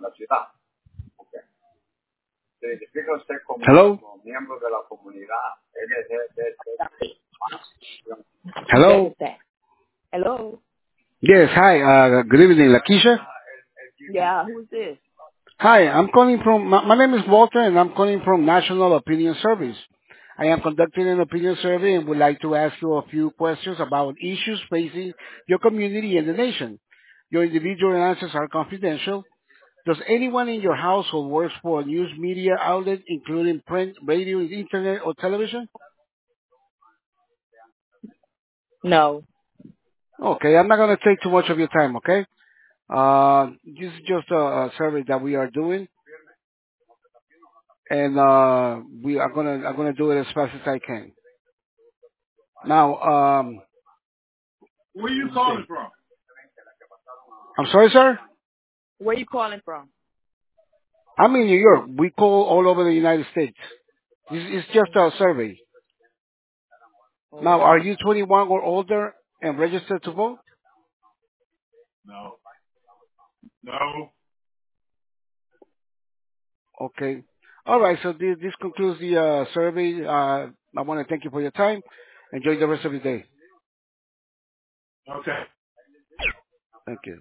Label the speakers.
Speaker 1: Hello? Hello?
Speaker 2: Hello.
Speaker 1: Yes, hi. Good evening, Lakeisha.
Speaker 2: Yeah, who's this?
Speaker 1: Hi, I'm calling from, my name is Walter and I'm calling from National Opinion Service. I am conducting an opinion survey and would like to ask you a few questions about issues facing your community and the nation. Your individual answers are confidential. Does anyone in your household work for a news media outlet, including print, radio, internet, or television?
Speaker 2: No.
Speaker 1: Okay, I'm not going to take too much of your time, okay? This is just a survey that we are doing, and I'm gonna do it as fast as I can. Now,
Speaker 3: Where you
Speaker 1: let's see.
Speaker 3: calling from?
Speaker 1: I'm sorry, sir.
Speaker 2: Where you calling from?
Speaker 1: I'm in New York. We call all over the United States. This is just a survey. Now, are
Speaker 2: Okay.
Speaker 1: you 21 or older and registered to vote?
Speaker 3: No. No.
Speaker 1: Okay. All right. So this concludes the survey. I want to thank you for your time. Enjoy the rest of your day.
Speaker 3: Okay.
Speaker 1: Thank you.